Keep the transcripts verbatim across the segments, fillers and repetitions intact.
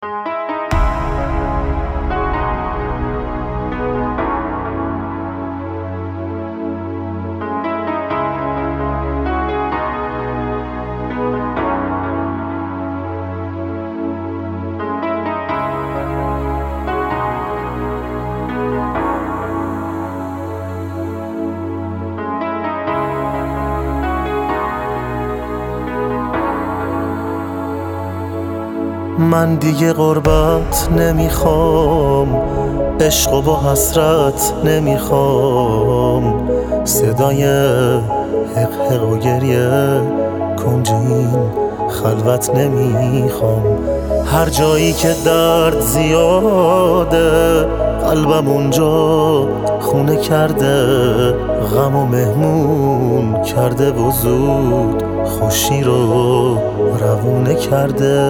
من دیگه غربت نمیخوام، عشق و با حسرت نمیخوام، صدای حق حق و گریه کنج این خلوت نمیخوام. هر جایی که درد زیاده قلبم اونجا خونه کرده، غم و مهمون کرده و زود خوشی رو روونه کرده.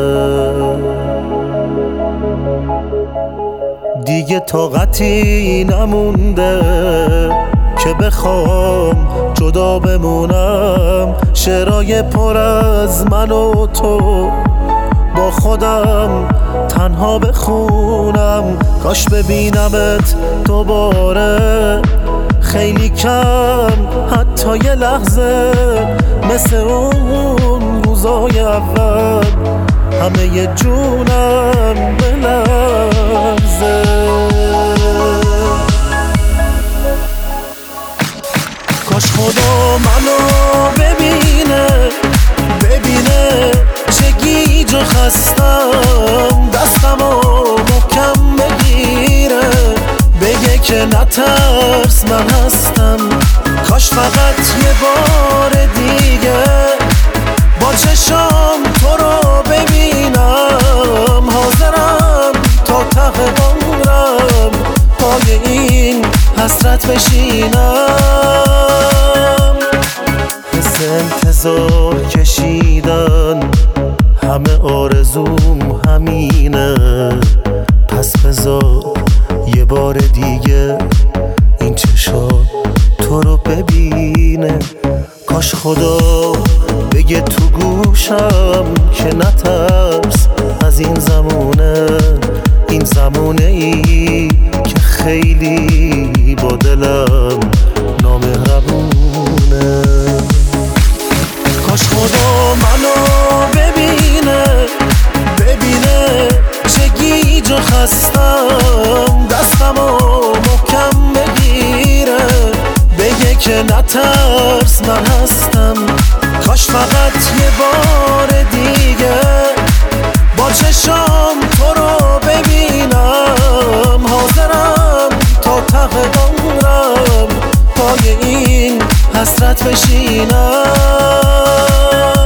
دیگه طاقتی نمونده که بخوام جدا بمونم، شعرهای پر از من و تو با خودم تنها بخونم. کاش ببینمت دوباره خیلی کم، حتی یه لحظه، مثل اون روزای اول همه ی جونم بلرزه. کاش خدا منو ببینه، ببینه چه گیج و خستم، دستمو محکم بگیره، بگه که نترس من هستم. کاش فقط یه بار دیگه با چشام تو رو ببینم، حاضرم تا ته عمرم پای این حسرت بشینم. حس انتظار کشیدن همه آرزوم همینه، پس بذار یه بار دیگه این چشا تو رو ببینه. کاش خدا بگه تو گوشم که نترس از این زمونه، این زمونه ای که خیلی با دلم نامهربونه. کاش خدا منو ببینه، ببینه چه گیج و خستم، دستمو محکم بگیره، بگه که نترس من هستم. کاش فقط یه بار دیگه با چشام تو رو ببینم، حاضرم تا ته عمرم پای این حسرت بشینم.